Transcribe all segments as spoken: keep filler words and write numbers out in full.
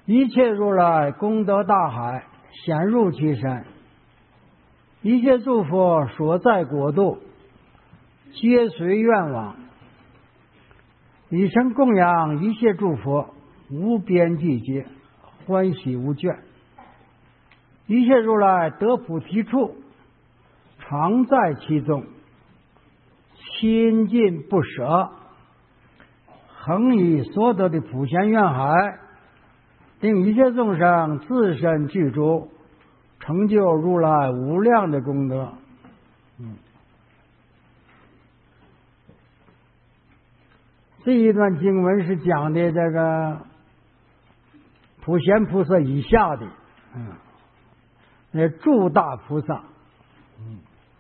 一切如来功德大海，显入其身，一切诸佛所在国度，皆随愿往，以身供养一切诸佛，无边际界，欢喜无倦。一切如来得菩提处，常在其中，亲近不舍，恒以所得的普贤愿海，令一切众生自身具足，成就如来无量的功德。嗯，这一段经文是讲的这个普贤菩萨以下的，嗯，那诸大菩萨，嗯，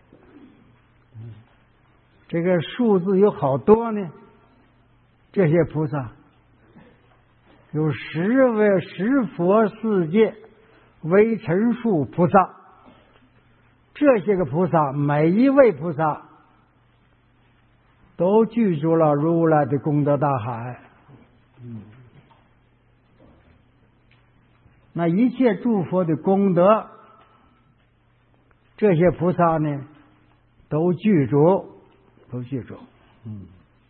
这个数字有好多呢。这些菩萨有十位十佛世界为陈数菩萨，这些个菩萨每一位菩萨都具足了如来的功德大海。嗯，那一切诸佛的功德，这些菩萨呢都具足，都具足。嗯，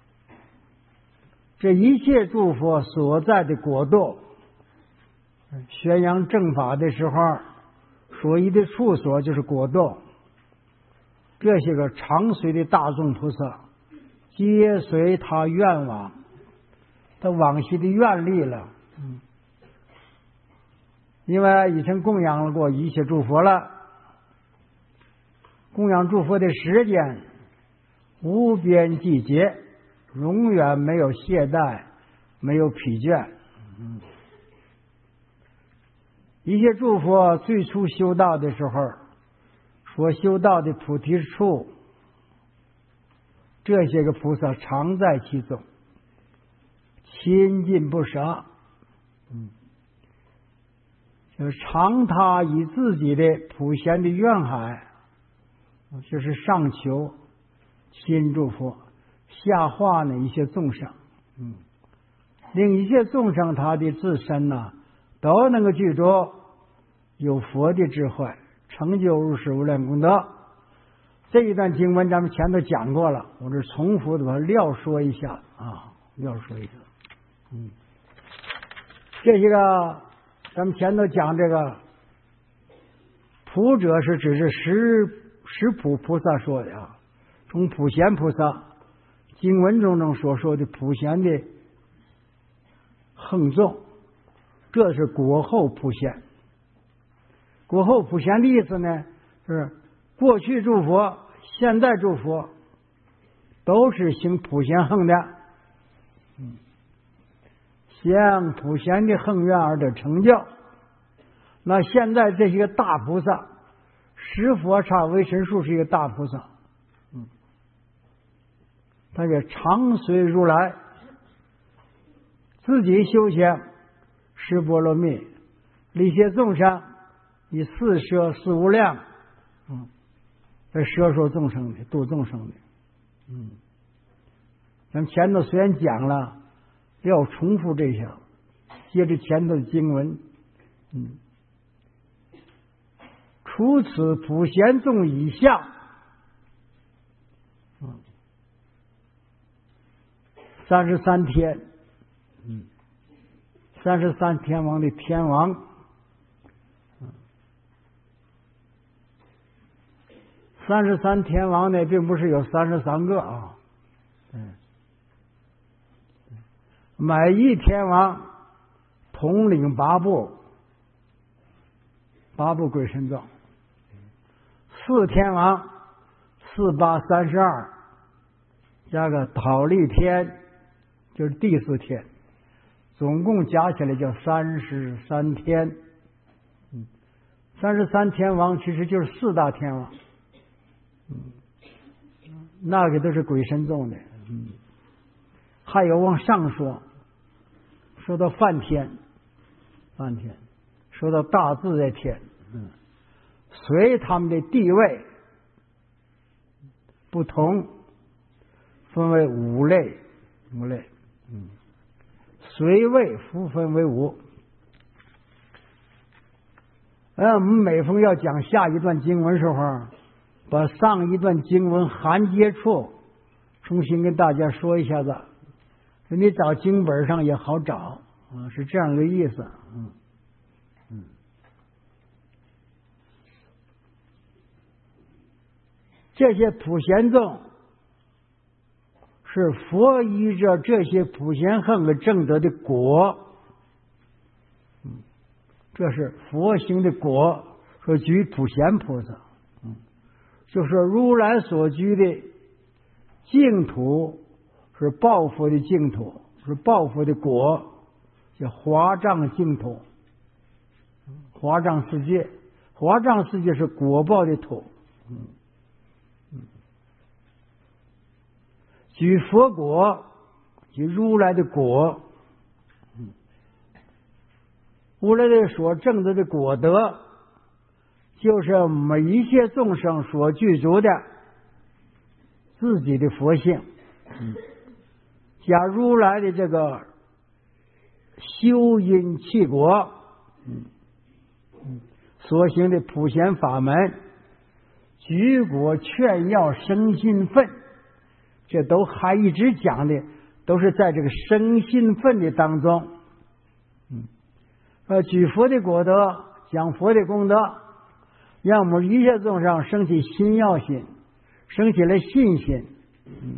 这一切诸佛所在的国度，宣扬正法的时候所依的处所就是国度，这些个常随的大众菩萨皆随他愿往，他往昔的愿力了。嗯，因为已经供养了过一切诸佛了，供养诸佛的时间无边际节，永远没有懈怠，没有疲倦。嗯，一切诸佛最初修道的时候所修道的菩提处，这些个菩萨常在其中，亲近不舍。嗯，就是常他以自己的普贤的愿海，就是上求亲诸佛，下化呢一些众生，嗯，令一切众生他的自身呢都能够具足有佛的智慧，成就如是无量功德。这一段经文咱们前头讲过了，我这重复的把它料说一下啊，料说一下。嗯，这些个咱们前头讲这个普者是指是十十普菩萨说的啊，从普贤菩萨经文中中所说的普贤的横纵，这是果后普贤。果后普贤的意思呢，是过去诸佛现在诸佛都是行普贤横的，嗯，向普贤的横愿而得成就。那现在这些个大菩萨，十佛刹为神数是一个大菩萨，嗯，他也常随如来，自己修行十波罗蜜，利些众生，以四摄四无量，嗯，来摄受众生的，度众生的。嗯，咱们前头虽然讲了，要重复这些，接着前头的经文，嗯，除此普贤众以下，嗯，三十三天，嗯，三十三天王的天王，嗯，三十三天王呢，并不是有三十三个啊，嗯，每一天王统领八部，八部鬼神众，四天王四八三十二，加个桃利天，就是第四天，总共加起来叫三十三天。嗯，三十三天王其实就是四大天王，嗯，那个都是鬼神众的。嗯，还有往上说，说到梵天，梵天，说到大自在天，嗯，随他们的地位不同，分为五类，五类，嗯，随位复分为五。 呃，我们每逢要讲下一段经文时候，把上一段经文含接处重新跟大家说一下子，你找经本上也好找啊，是这样一个意思。嗯嗯，这些普贤众是佛依着这些普贤行而证得的果。嗯，这是佛行的果，说居普贤菩萨。嗯，就说如来所居的净土是报佛的净土，是报佛的果，叫华藏净土。华藏世界，华藏世界是果报的土。嗯嗯，居佛果，居如来的果。嗯，如来的所证得的果德，就是每一切众生所具足的自己的佛性。嗯，加如来的这个修因契果。嗯嗯，所行的普贤法门，举果劝要生信分，这都还一直讲的都是在这个生信分的当中。嗯，呃，举佛的果德，讲佛的功德，让我们一切众生升起心要心，升起了信心。嗯，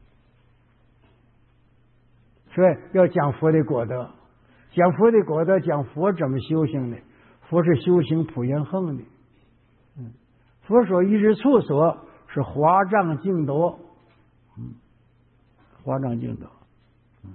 所以要讲佛的果德，讲佛的果德，讲佛怎么修行的。佛是修行普贤行的。嗯，佛所依之处所是华藏净土。嗯，华藏净土。嗯，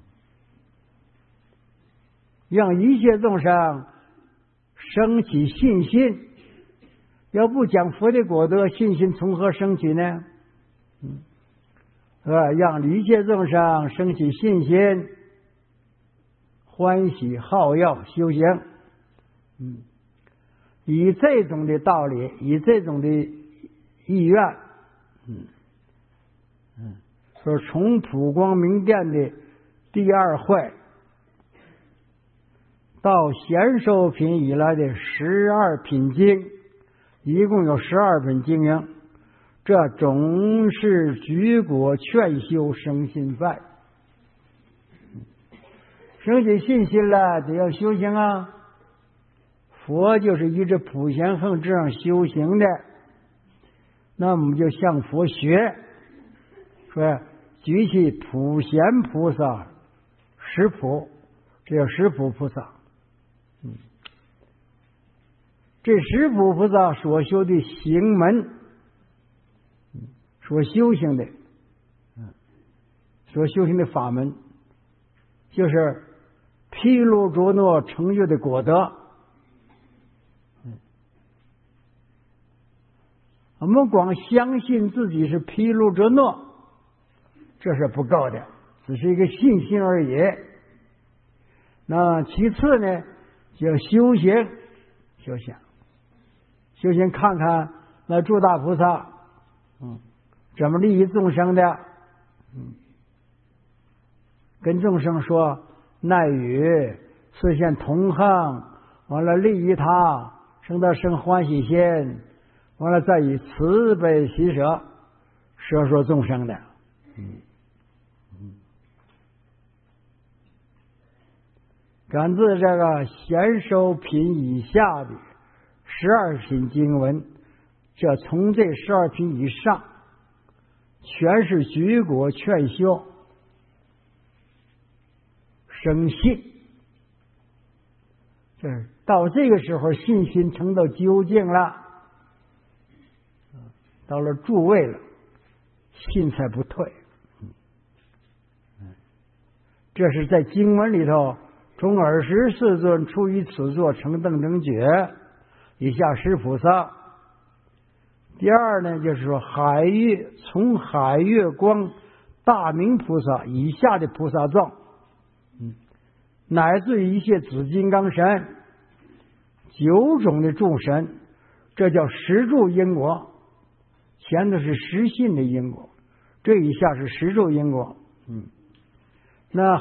让一切众生升起信心。要不讲佛的果德，信心从何升起呢？嗯，啊，让一切众生升起信心，欢喜好要修行。嗯，以这种的道理，以这种的意愿，嗯嗯，说从普光明殿的第二会到贤寿品以来的十二品经，一共有十二品经营，这总是举果劝修生信分。升起信心了，得要修行啊。佛就是依着普贤行这样修行的，那我们就向佛学，说举起普贤菩萨十普，这叫十普菩萨。嗯，这十普菩萨所修的行门，所修行的，嗯，所修行的法门，就是毗卢遮那成就的果德。我们光相信自己是毗卢遮那，这是不够的，只是一个信心而已。那其次呢，就修行，修行，修行，看看那诸大菩萨，嗯，怎么利益众生的，嗯，跟众生说奈语，实现同行，完了利益他，生到生欢喜心。完了，再以慈悲喜舍摄受众生的。嗯嗯，感自这个贤寿品以下的十二品经文，这从这十二品以上，全是举果劝修生信。这到这个时候，信心成到究竟了。到了诸位了，信才不退。这是在经文里头，从尔时世尊出于此座成等正觉，以下十菩萨。第二呢，就是说海月从海月光大明菩萨以下的菩萨众，嗯，乃至于一切紫金刚神，九种的众神，这叫十住因果。前头是实信的因果，这一下是十住因果。嗯，那